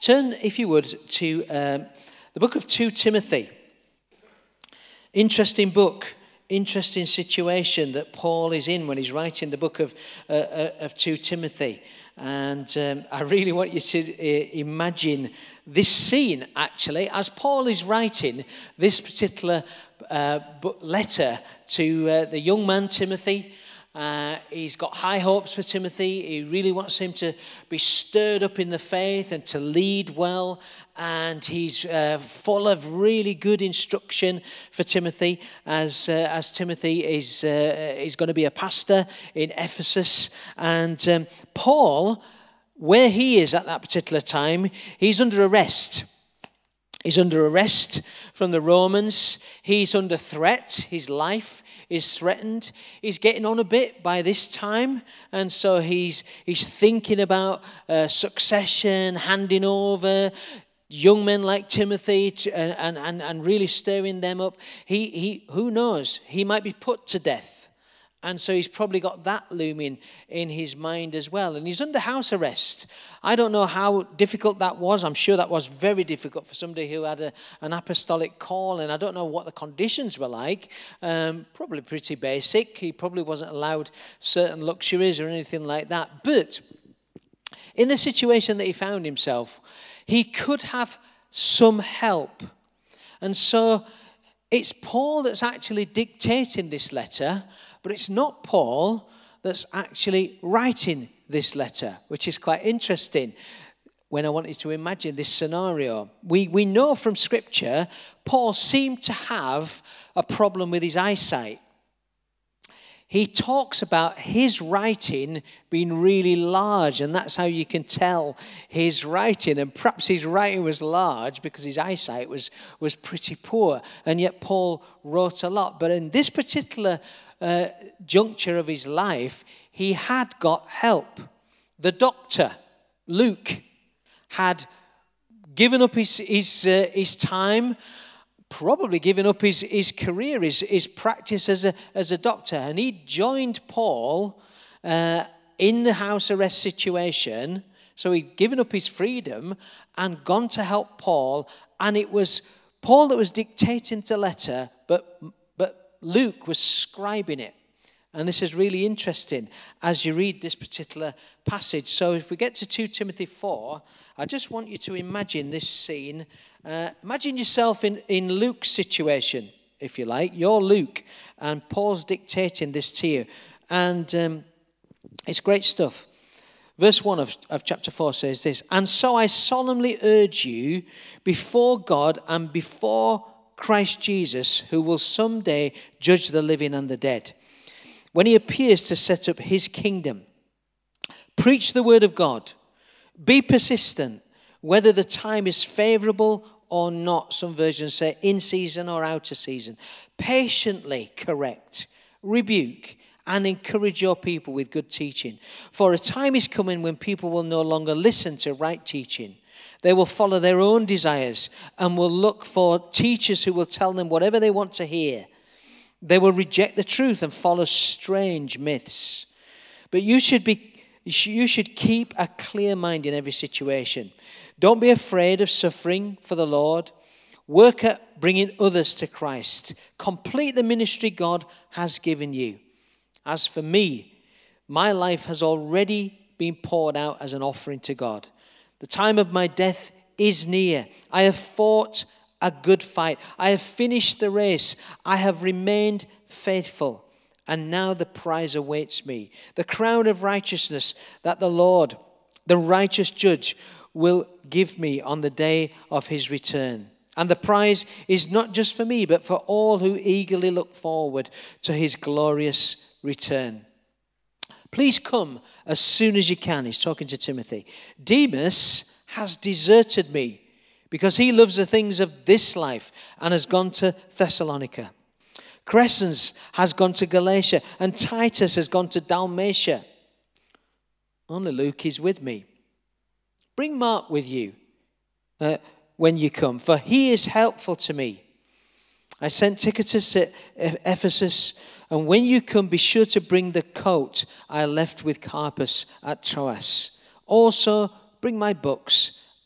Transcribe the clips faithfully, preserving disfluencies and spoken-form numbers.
Turn, if you would, to um, the book of Second Timothy. Interesting book, interesting situation that Paul is in when he's writing the book of, uh, uh, of Second Timothy. And um, I really want you to uh, imagine this scene, actually, as Paul is writing this particular uh, letter to uh, the young man Timothy. Uh, he's got high hopes for Timothy. He really wants him to be stirred up in the faith and to lead well. And he's uh, full of really good instruction for Timothy, as uh, as Timothy is uh, is going to be a pastor in Ephesus. And um, Paul, where he is at that particular time, he's under arrest. He's under arrest from the Romans. He's under threat. His life is threatened. He's getting on a bit by this time. And so he's he's thinking about uh, succession, handing over young men like Timothy to, and, and, and really stirring them up. He, he, who knows? He might be put to death. And so he's probably got that looming in his mind as well. And he's under house arrest. I don't know how difficult that was. I'm sure that was very difficult for somebody who had a, an apostolic call. And I don't know what the conditions were like. Um, probably pretty basic. He probably wasn't allowed certain luxuries or anything like that. But in the situation that he found himself, he could have some help. And so it's Paul that's actually dictating this letter. But it's not Paul that's actually writing this letter, which is quite interesting when I wanted to imagine this scenario. We, we know from Scripture, Paul seemed to have a problem with his eyesight. He talks about his writing being really large, and that's how you can tell his writing. And perhaps his writing was large because his eyesight was, was pretty poor, and yet Paul wrote a lot. But in this particular Uh, juncture of his life, he had got help. The doctor, Luke, had given up his his, uh, his time, probably given up his, his career, his, his practice as a, as a doctor, and he joined Paul uh, in the house arrest situation. So he'd given up his freedom and gone to help Paul, and it was Paul that was dictating the letter, but Luke was scribing it. And this is really interesting as you read this particular passage. So if we get to Second Timothy four, I just want you to imagine this scene. Uh, imagine yourself in, in Luke's situation, if you like. You're Luke, and Paul's dictating this to you. And um, it's great stuff. Verse one of, of chapter four says this: "And so I solemnly urge you before God and before Christ Jesus, who will someday judge the living and the dead, when he appears to set up his kingdom. Preach the word of God. Be persistent, whether the time is favorable or not." Some versions say in season or out of season. "Patiently correct, rebuke, and encourage your people with good teaching. For a time is coming when people will no longer listen to right teaching. They will follow their own desires and will look for teachers who will tell them whatever they want to hear. They will reject the truth and follow strange myths. But you should be, you should keep a clear mind in every situation. Don't be afraid of suffering for the Lord. Work at bringing others to Christ. Complete the ministry God has given you. As for me, my life has already been poured out as an offering to God. The time of my death is near. I have fought a good fight. I have finished the race. I have remained faithful. And now the prize awaits me, the crown of righteousness that the Lord, the righteous judge, will give me on the day of his return. And the prize is not just for me, but for all who eagerly look forward to his glorious return. Please come as soon as you can." He's talking to Timothy. "Demas has deserted me because he loves the things of this life and has gone to Thessalonica. Crescens has gone to Galatia, and Titus has gone to Dalmatia. Only Luke is with me. Bring Mark with you uh, when you come, for he is helpful to me. I sent Tychicus to Ephesus, and when you come, be sure to bring the coat I left with Carpus at Troas. Also, bring my books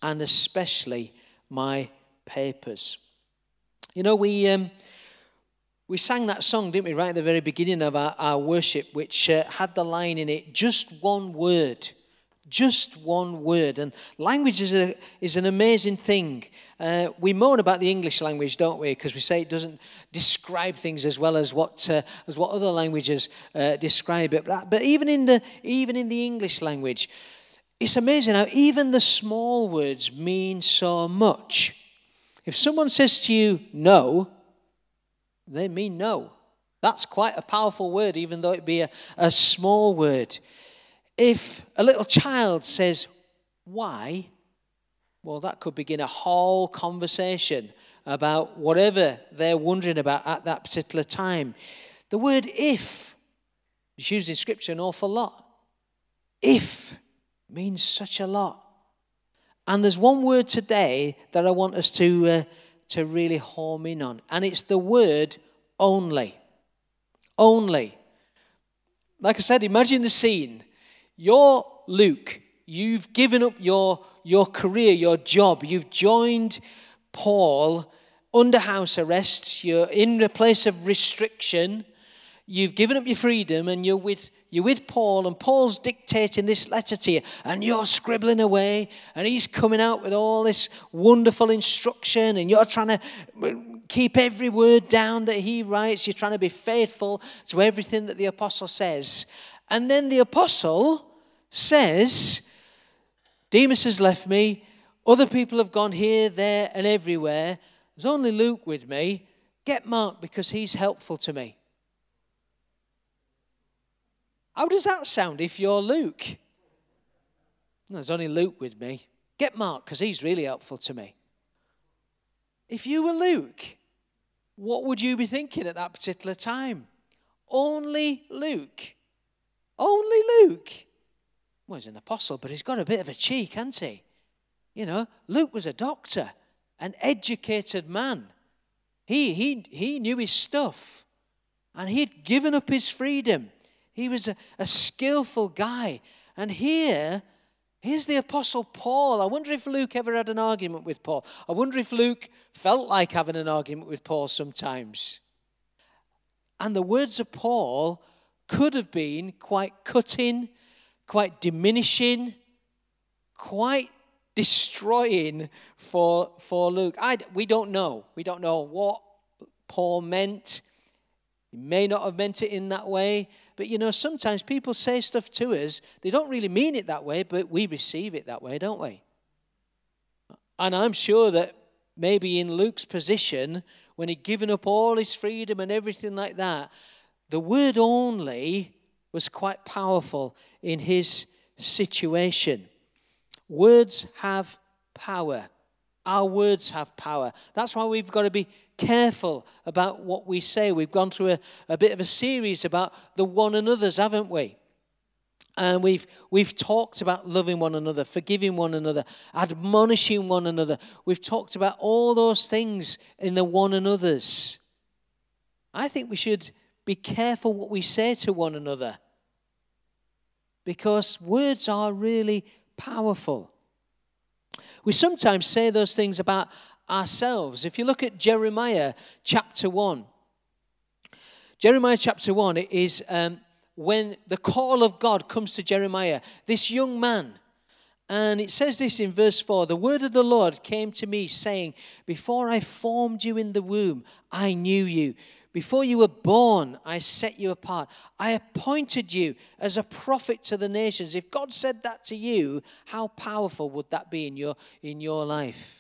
and especially my papers. You know, we um, we sang that song, didn't we, right at the very beginning of our, our worship, which uh, had the line in it, just one word. Just one word. And language is, a, is an amazing thing. Uh, we moan about the English language, don't we? Because we say it doesn't describe things as well as what uh, as what other languages uh, describe it. But, but even in the even in the English language, it's amazing how even the small words mean so much. If someone says to you, no, they mean no. That's quite a powerful word, even though it be a, a small word. If a little child says, why? Well, that could begin a whole conversation about whatever they're wondering about at that particular time. The word if is used in Scripture an awful lot. If means such a lot. And there's one word today that I want us to, uh, to really home in on, and it's the word only. Only. Like I said, imagine the scene. You're Luke. You've given up your, your career, your job. You've joined Paul under house arrest. You're in a place of restriction. You've given up your freedom, and you're with you're with Paul, and Paul's dictating this letter to you, and you're scribbling away, and he's coming out with all this wonderful instruction, and you're trying to keep every word down that he writes. You're trying to be faithful to everything that the apostle says. And then the apostle says, Demas has left me, other people have gone here, there, and everywhere. There's only Luke with me. Get Mark because he's helpful to me. How does that sound if you're Luke? There's only Luke with me. Get Mark because he's really helpful to me. If you were Luke, what would you be thinking at that particular time? Only Luke. Only Luke. Well, he's an apostle, but he's got a bit of a cheek, hasn't he? You know, Luke was a doctor, an educated man. He, he, he knew his stuff, and he'd given up his freedom. He was a, a skillful guy. And here, here's the Apostle Paul. I wonder if Luke ever had an argument with Paul. I wonder if Luke felt like having an argument with Paul sometimes. And the words of Paul could have been quite cutting, quite diminishing, quite destroying for, for Luke. I, we don't know. We don't know what Paul meant. He may not have meant it in that way. But, you know, sometimes people say stuff to us, they don't really mean it that way, but we receive it that way, don't we? And I'm sure that maybe in Luke's position, when he'd given up all his freedom and everything like that, the word only was quite powerful in his situation. Words have power. Our words have power. That's why we've got to be careful about what we say. We've gone through a, a bit of a series about the one another's, haven't we? And we've we've talked about loving one another, forgiving one another, admonishing one another. We've talked about all those things in the one another's. I think we should be careful what we say to one another, because words are really powerful. We sometimes say those things about ourselves. If you look at Jeremiah chapter one, Jeremiah chapter one is um, when the call of God comes to Jeremiah, this young man. And it says this in verse four, the word of the Lord came to me saying, before I formed you in the womb, I knew you. Before you were born, I set you apart. I appointed you as a prophet to the nations. If God said that to you, how powerful would that be in your, in your life?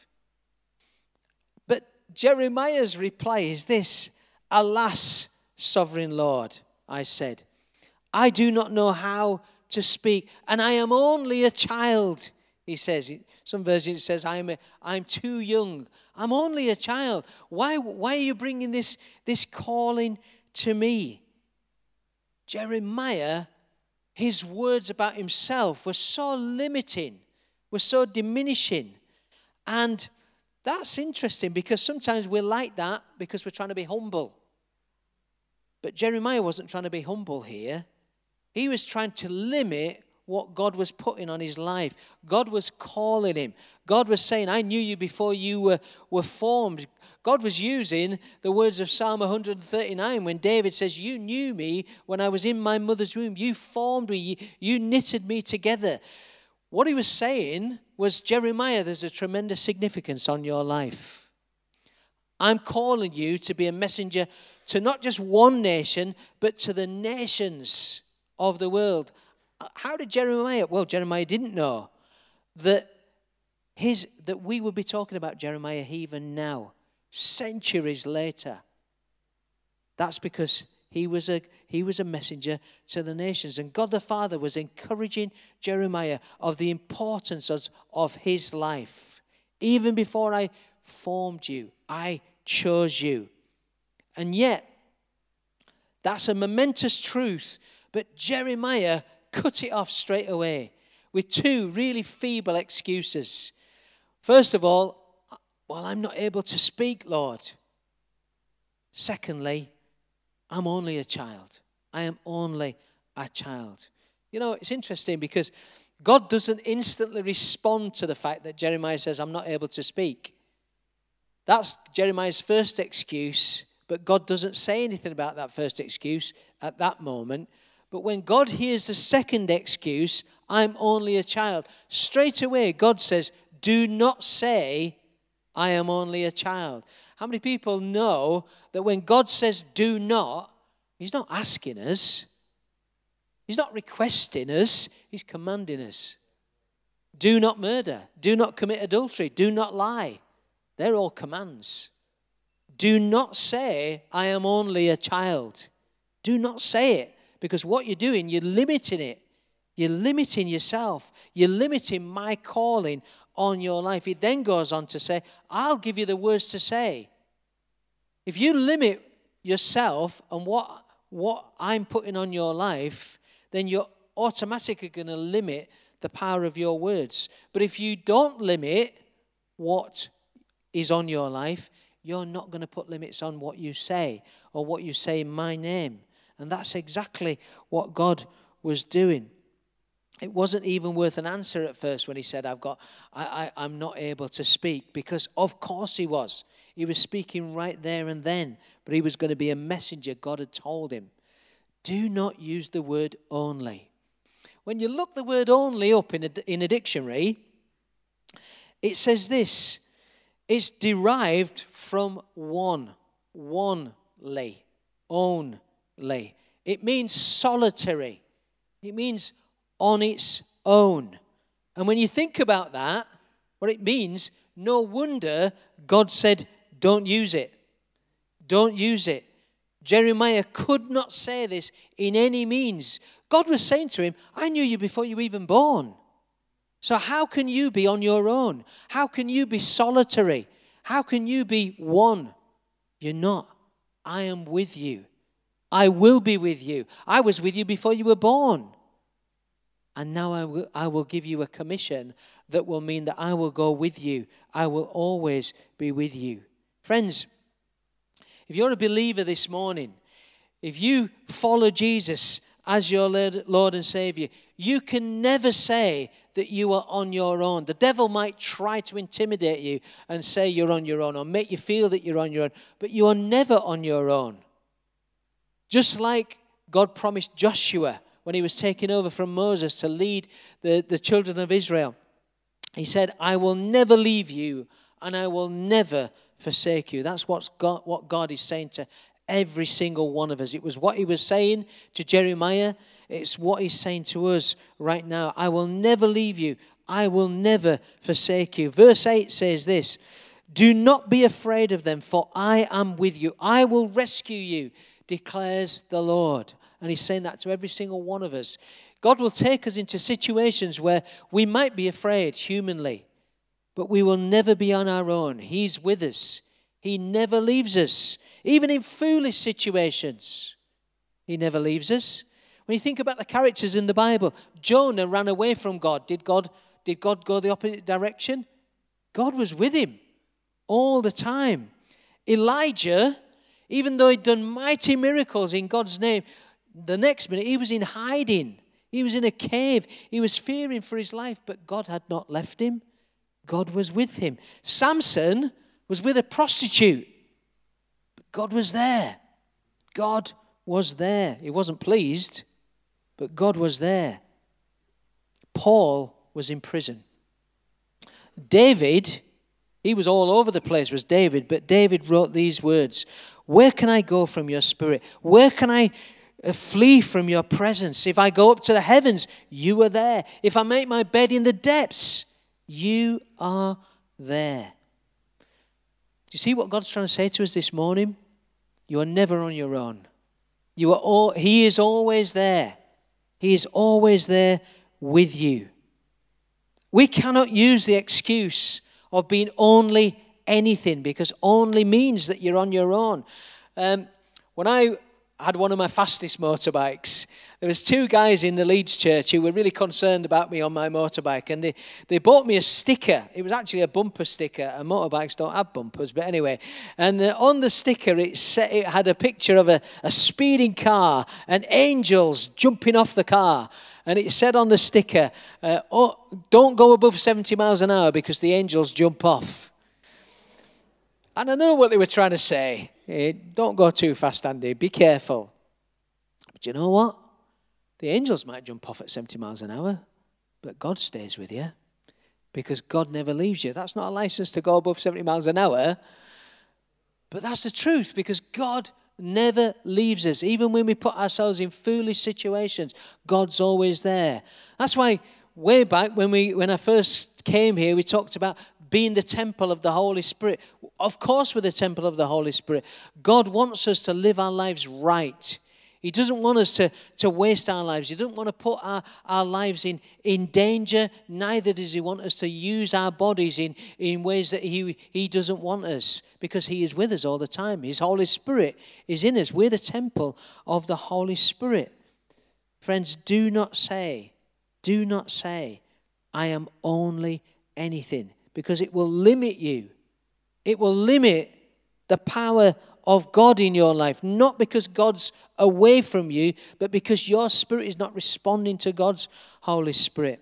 But Jeremiah's reply is this, alas, sovereign Lord, I said, I do not know how to speak, and I am only a child, he says. Some versions it says, I'm, a, I'm too young. I'm only a child. Why, why are you bringing this, this calling to me? Jeremiah, his words about himself were so limiting, were so diminishing. And that's interesting because sometimes we're like that because we're trying to be humble. But Jeremiah wasn't trying to be humble here. He was trying to limit what God was putting on his life. God was calling him. God was saying, I knew you before you were, were formed. God was using the words of Psalm one thirty-nine when David says, you knew me when I was in my mother's womb. You formed me. You, you knitted me together. What he was saying was, Jeremiah, there's a tremendous significance on your life. I'm calling you to be a messenger to not just one nation, but to the nations of the world. How did Jeremiah? Well, Jeremiah didn't know that his that we would be talking about Jeremiah even now, centuries later. That's because he was a he was a messenger to the nations, and God the Father was encouraging Jeremiah of the importance of, of his life. Even before I formed you, I chose you. And yet, that's a momentous truth, but Jeremiah cut it off straight away with two really feeble excuses. First of all, well, I'm not able to speak, Lord. Secondly, I'm only a child. I am only a child. You know, it's interesting because God doesn't instantly respond to the fact that Jeremiah says, I'm not able to speak. That's Jeremiah's first excuse, but God doesn't say anything about that first excuse at that moment. But when God hears the second excuse, I'm only a child, straight away God says, do not say, I am only a child. How many people know that when God says do not, he's not asking us, he's not requesting us, he's commanding us. Do not murder, do not commit adultery, do not lie. They're all commands. Do not say, I am only a child. Do not say it, because what you're doing, you're limiting it. You're limiting yourself. You're limiting my calling on your life. He then goes on to say, I'll give you the words to say. If you limit yourself and what, what I'm putting on your life, then you're automatically going to limit the power of your words. But if you don't limit what is on your life, you're not going to put limits on what you say or what you say in my name. And that's exactly what God was doing. It wasn't even worth an answer at first when he said, I've got, I, I, I'm not able to speak, because of course he was. He was speaking right there and then, but he was going to be a messenger. God had told him, do not use the word only. When you look the word only up in a, in a dictionary, it says this, it's derived from one, onely, only. It means solitary. It means on its own. And when you think about that, what it means, no wonder God said, don't use it. Don't use it. Jeremiah could not say this in any means. God was saying to him, I knew you before you were even born. So how can you be on your own? How can you be solitary? How can you be one? You're not. I am with you. I will be with you. I was with you before you were born. And now I will, I will give you a commission that will mean that I will go with you. I will always be with you. Friends, if you're a believer this morning, if you follow Jesus as your Lord and Savior, you can never say that you are on your own. The devil might try to intimidate you and say you're on your own or make you feel that you're on your own, but you are never on your own. Just like God promised Joshua when he was taking over from Moses to lead the, the children of Israel. He said, I will never leave you and I will never forsake you. That's what's God, what God is saying to every single one of us. It was what he was saying to Jeremiah. It's what he's saying to us right now. I will never leave you. I will never forsake you. Verse eight says this, do not be afraid of them, for I am with you. I will rescue you, declares the Lord. And he's saying that to every single one of us. God will take us into situations where we might be afraid humanly, but we will never be on our own. He's with us. He never leaves us. Even in foolish situations, he never leaves us. When you think about the characters in the Bible, Jonah ran away from God. Did God, did God go the opposite direction? God was with him all the time. Elijah, even though he'd done mighty miracles in God's name, the next minute he was in hiding. He was in a cave. He was fearing for his life, but God had not left him. God was with him. Samson was with a prostitute, but God was there. God was there. He wasn't pleased, but God was there. Paul was in prison. David, he was all over the place, was David, but David wrote these words, "Where can I go from your spirit? Where can I flee from your presence? If I go up to the heavens, you are there. If I make my bed in the depths, you are there." Do you see what God's trying to say to us this morning? You are never on your own. You are all, He is always there. He is always there with you. We cannot use the excuse of being only anything, because only means that you're on your own. Um, when I had one of my fastest motorbikes, there was two guys in the Leeds church who were really concerned about me on my motorbike, and they, they bought me a sticker. It was actually a bumper sticker, and motorbikes don't have bumpers, but anyway. And uh, on the sticker, it, set, it had a picture of a, a speeding car and angels jumping off the car. And it said on the sticker, uh, oh, don't go above seventy miles an hour because the angels jump off. And I know what they were trying to say. Hey, don't go too fast, Andy. Be careful. But you know what? The angels might jump off at seventy miles an hour, but God stays with you because God never leaves you. That's not a license to go above seventy miles an hour, but that's the truth, because God never leaves us. Even when we put ourselves in foolish situations, God's always there. That's why way back when we when I first came here, we talked about being the temple of the Holy Spirit. Of course, we're the temple of the Holy Spirit. God wants us to live our lives right. He doesn't want us to, to waste our lives. He doesn't want to put our, our lives in, in danger. Neither does he want us to use our bodies in, in ways that he, he doesn't want us, because he is with us all the time. His Holy Spirit is in us. We're the temple of the Holy Spirit. Friends, do not say, do not say, I am only anything, because it will limit you. It will limit the power of God in your life, not because God's away from you, but because your spirit is not responding to God's Holy Spirit.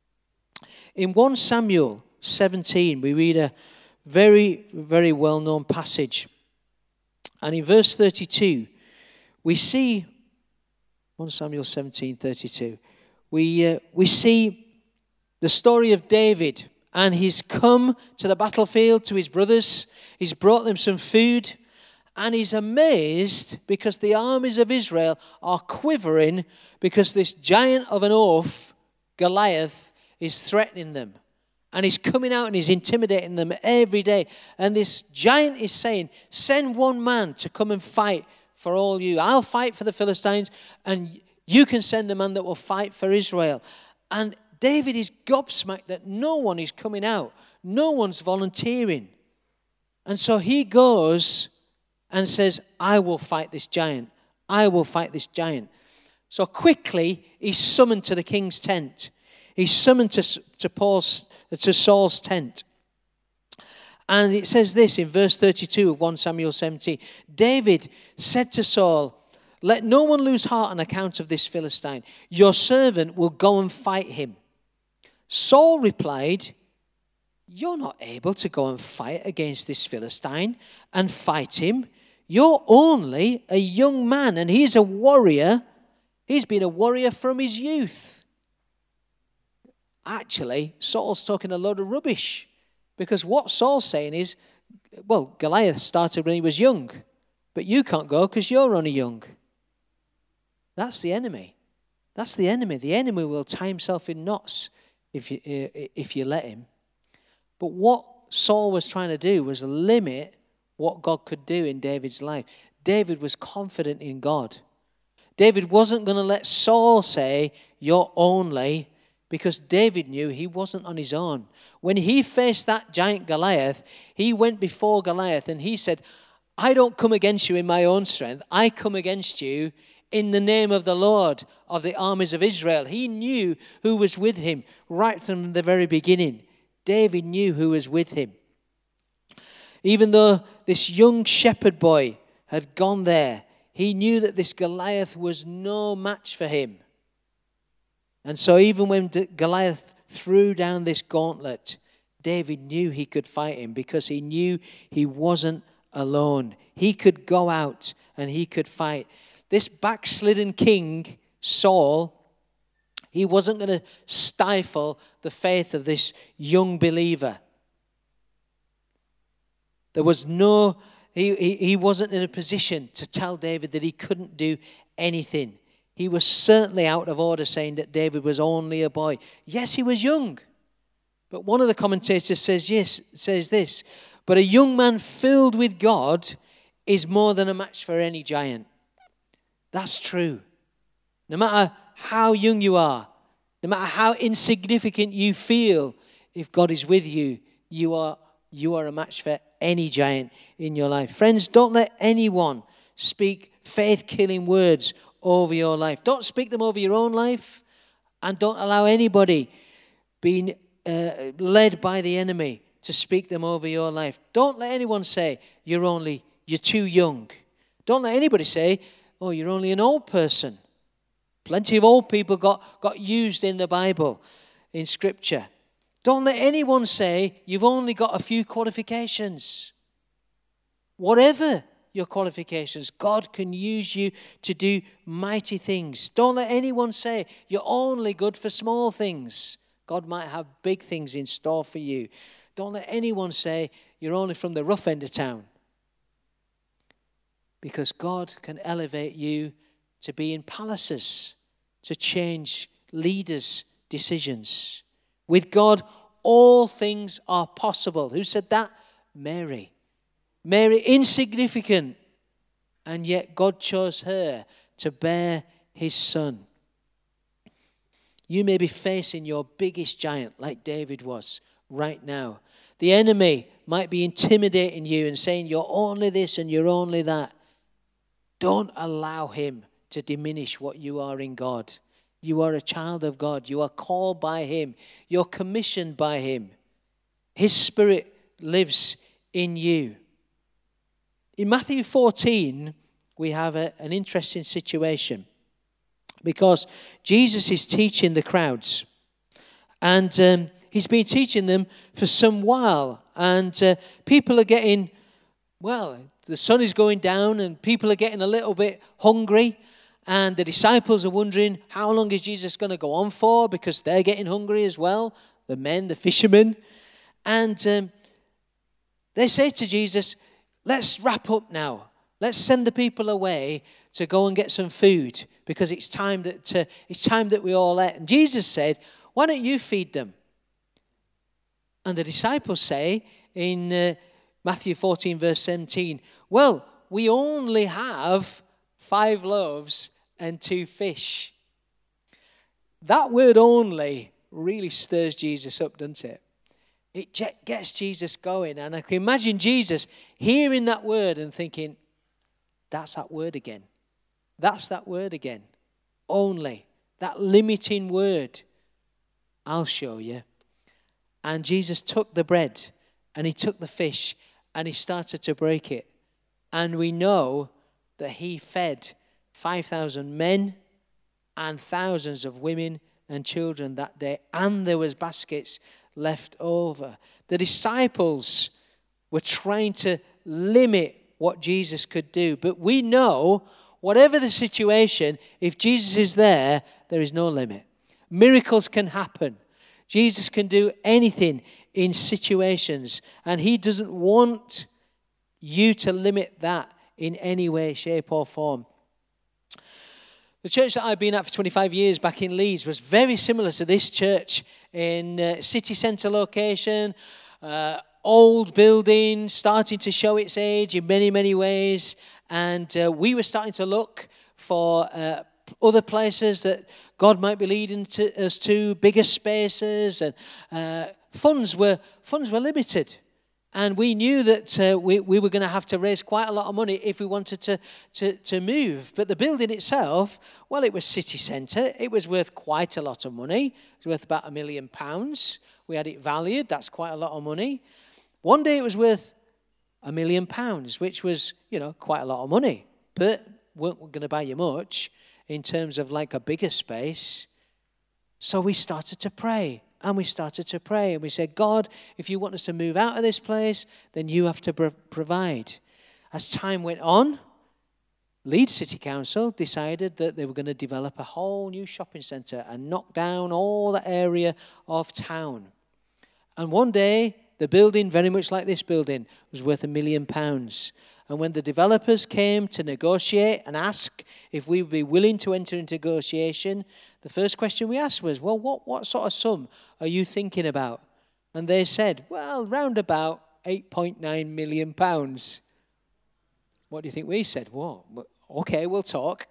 In First Samuel seventeen, we read a very, very well-known passage. And in verse thirty-two, we see, First Samuel seventeen, thirty-two, we, uh, we see the story of David. And he's come to the battlefield to his brothers. He's brought them some food. And he's amazed because the armies of Israel are quivering because this giant of an oaf, Goliath, is threatening them. And he's coming out and he's intimidating them every day. And this giant is saying, send one man to come and fight for all you. I'll fight for the Philistines, and you can send a man that will fight for Israel. And David is gobsmacked that no one is coming out. No one's volunteering. And so he goes and says, I will fight this giant. I will fight this giant. So quickly, he's summoned to the king's tent. He's summoned to, to, Paul's, to Saul's tent. And it says this in verse thirty-two of First Samuel seventeen. David said to Saul, let no one lose heart on account of this Philistine. Your servant will go and fight him. Saul replied, you're not able to go and fight against this Philistine and fight him. You're only a young man, and he's a warrior. He's been a warrior from his youth. Actually, Saul's talking a load of rubbish, because what Saul's saying is, well, Goliath started when he was young, but you can't go because you're only young. That's the enemy. That's the enemy. The enemy will tie himself in knots if you, if you let him. But what Saul was trying to do was limit what God could do in David's life. David was confident in God. David wasn't going to let Saul say, you're only, because David knew he wasn't on his own. When he faced that giant Goliath, he went before Goliath and he said, I don't come against you in my own strength. I come against you in the name of the Lord of the armies of Israel. He knew who was with him right from the very beginning. David knew who was with him. Even though this young shepherd boy had gone there, he knew that this Goliath was no match for him. And so even when Goliath threw down this gauntlet, David knew he could fight him because he knew he wasn't alone. He could go out and he could fight. This backslidden king, Saul, he wasn't going to stifle the faith of this young believer. There was no, he, he, he wasn't in a position to tell David that he couldn't do anything. He was certainly out of order saying that David was only a boy. Yes, he was young. But one of the commentators says, yes, says this, but a young man filled with God is more than a match for any giant. That's true. No matter how young you are, no matter how insignificant you feel, if God is with you, you are, you are a match for any giant in your life. Friends, don't let anyone speak faith-killing words over your life. Don't speak them over your own life, and don't allow anybody being uh, led by the enemy to speak them over your life. Don't let anyone say you're only you're too young. Don't let anybody say, oh, you're only an old person. Plenty of old people got, got used in the Bible, in Scripture. Don't let anyone say you've only got a few qualifications. Whatever your qualifications, God can use you to do mighty things. Don't let anyone say you're only good for small things. God might have big things in store for you. Don't let anyone say you're only from the rough end of town. Because God can elevate you to be in palaces, to change leaders' decisions. With God, all things are possible. Who said that? Mary. Mary, insignificant, and yet God chose her to bear his son. You may be facing your biggest giant like David was right now. The enemy might be intimidating you and saying you're only this and you're only that. Don't allow him to diminish what you are in God. You are a child of God. You are called by him. You're commissioned by him. His Spirit lives in you. In Matthew fourteen, we have a, an interesting situation because Jesus is teaching the crowds. And um, he's been teaching them for some while. And uh, people are getting, well, the sun is going down and people are getting a little bit hungry. And the disciples are wondering, how long is Jesus going to go on for? Because they're getting hungry as well, the men, the fishermen. And um, they say to Jesus, let's wrap up now. Let's send the people away to go and get some food because it's time that uh, it's time that we all ate. And Jesus said, why don't you feed them? And the disciples say in uh, Matthew fourteen, verse seventeen, well, we only have five loaves and two fish. That word only really stirs Jesus up, doesn't it? It gets Jesus going. And I can imagine Jesus hearing that word and thinking, that's that word again. That's that word again. Only. That limiting word. I'll show you. And Jesus took the bread and he took the fish and he started to break it. And we know that he fed five thousand men and thousands of women and children that day. And there was baskets left over. The disciples were trying to limit what Jesus could do. But we know, whatever the situation, if Jesus is there, there is no limit. Miracles can happen. Jesus can do anything in situations. And he doesn't want you to limit that in any way, shape or form. The church that I've been at for twenty-five years back in Leeds was very similar to this church in uh, city centre location, uh, old building, starting to show its age in many, many ways. And uh, we were starting to look for uh, other places that God might be leading to, us to, bigger spaces. And uh, funds were funds were limited. And we knew that uh, we, we were going to have to raise quite a lot of money if we wanted to, to, to move. But the building itself, well, it was city centre. It was worth quite a lot of money. It was worth about a million pounds. We had it valued. That's quite a lot of money. One day it was worth a million pounds, which was, you know, quite a lot of money. But weren't going to buy you much in terms of like a bigger space. So we started to pray, and we started to pray, and we said, God, if you want us to move out of this place, then you have to pro- provide. As time went on, Leeds City Council decided that they were going to develop a whole new shopping centre and knock down all the area of town. And one day, the building, very much like this building, was worth a million pounds. And when the developers came to negotiate and ask if we would be willing to enter into negotiation, the first question we asked was, well, what, what sort of sum are you thinking about? And they said, well, round about eight point nine million pounds. What do you think we said? Whoa, okay, we'll talk.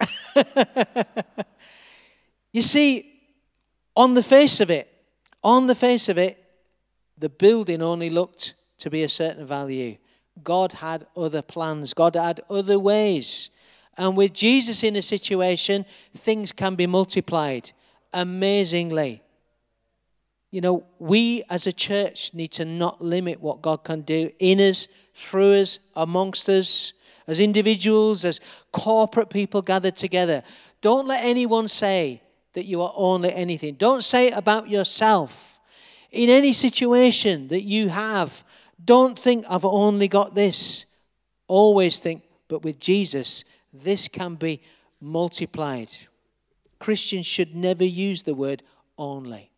You see, on the face of it, on the face of it, the building only looked to be a certain value. God had other plans. God had other ways. And with Jesus in a situation, things can be multiplied amazingly. You know, we as a church need to not limit what God can do in us, through us, amongst us, as individuals, as corporate people gathered together. Don't let anyone say that you are only anything. Don't say it about yourself. In any situation that you have, don't think, I've only got this. Always think, but with Jesus, this can be multiplied. Christians should never use the word only.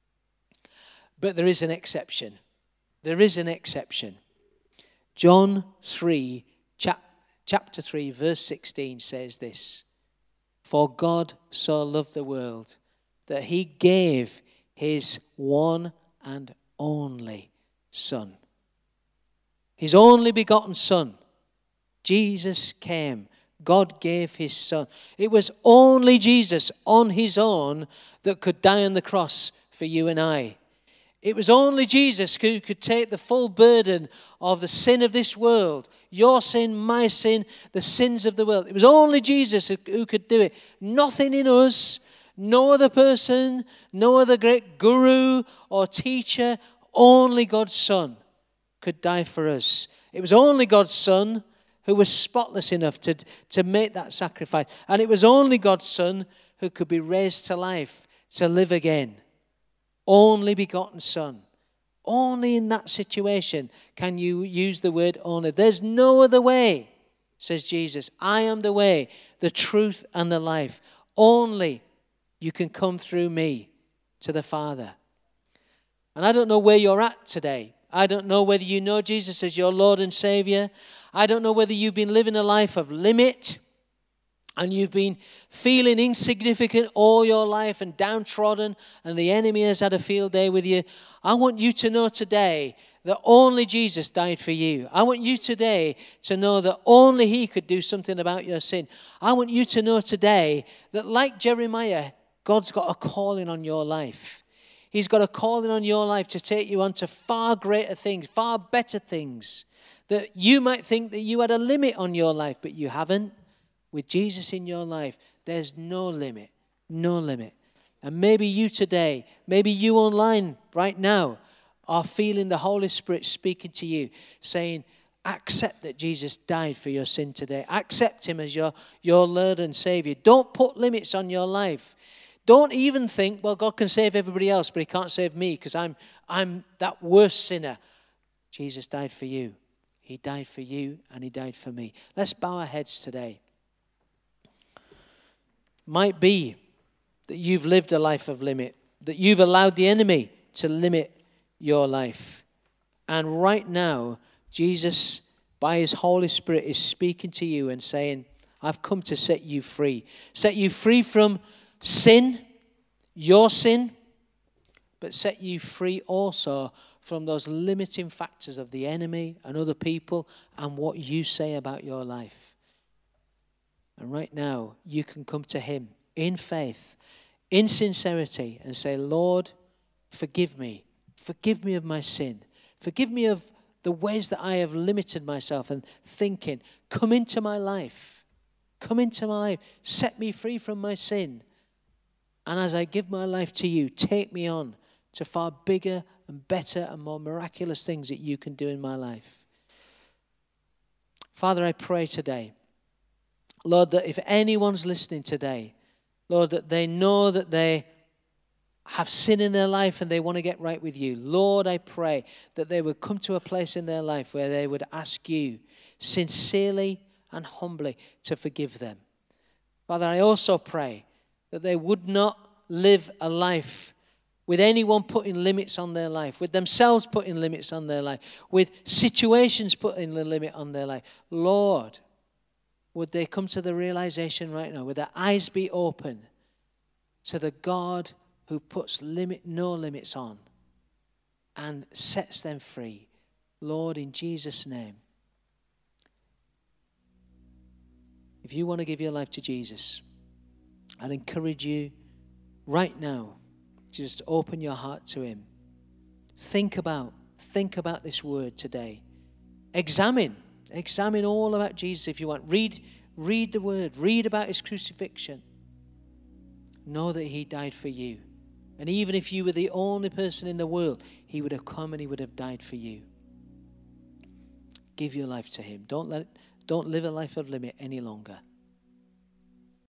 But there is an exception. There is an exception. John three, chap, chapter three, verse sixteen says this. For God so loved the world that he gave his one and only Son. His only begotten Son. Jesus came. God gave his Son. It was only Jesus on his own that could die on the cross for you and I. It was only Jesus who could take the full burden of the sin of this world. Your sin, my sin, the sins of the world. It was only Jesus who, who could do it. Nothing in us, no other person, no other great guru or teacher. Only God's Son could die for us. It was only God's Son who was spotless enough to, to make that sacrifice. And it was only God's Son who could be raised to life, to live again. Only begotten Son. Only in that situation can you use the word only. There's no other way, says Jesus. I am the way, the truth, and the life. Only you can come through me to the Father. And I don't know where you're at today. I don't know whether you know Jesus as your Lord and Savior. I don't know whether you've been living a life of limit and you've been feeling insignificant all your life and downtrodden, and the enemy has had a field day with you. I want you to know today that only Jesus died for you. I want you today to know that only he could do something about your sin. I want you to know today that, like Jeremiah, God's got a calling on your life. He's got a calling on your life to take you on to far greater things, far better things. That you might think that you had a limit on your life, but you haven't. With Jesus in your life, there's no limit, no limit. And maybe you today, maybe you online right now are feeling the Holy Spirit speaking to you, saying, accept that Jesus died for your sin today. Accept him as your, your Lord and Savior. Don't put limits on your life. Don't even think, well, God can save everybody else, but he can't save me because I'm, I'm that worst sinner. Jesus died for you. He died for you and he died for me. Let's bow our heads today. Might be that you've lived a life of limit, that you've allowed the enemy to limit your life. And right now, Jesus, by his Holy Spirit, is speaking to you and saying, I've come to set you free. Set you free from sin, your sin, but set you free also from those limiting factors of the enemy and other people and what you say about your life. And right now, you can come to him in faith, in sincerity, and say, Lord, forgive me. Forgive me of my sin. Forgive me of the ways that I have limited myself and thinking. Come into my life. Come into my life. Set me free from my sin. And as I give my life to you, take me on to far bigger and better and more miraculous things that you can do in my life. Father, I pray today, Lord, that if anyone's listening today, Lord, that they know that they have sin in their life and they want to get right with you, Lord, I pray that they would come to a place in their life where they would ask you sincerely and humbly to forgive them. Father, I also pray that they would not live a life with anyone putting limits on their life, with themselves putting limits on their life, with situations putting the limit on their life. Lord, would they come to the realization right now, would their eyes be open to the God who puts limit, no limits on and sets them free. Lord, in Jesus' name. If you want to give your life to Jesus, I'd encourage you right now to just open your heart to him. Think about, think about this word today. Examine, examine all about Jesus if you want. Read, read the word, read about his crucifixion. Know that he died for you. And even if you were the only person in the world, he would have come and he would have died for you. Give your life to him. Don't let, don't live a life of limit any longer.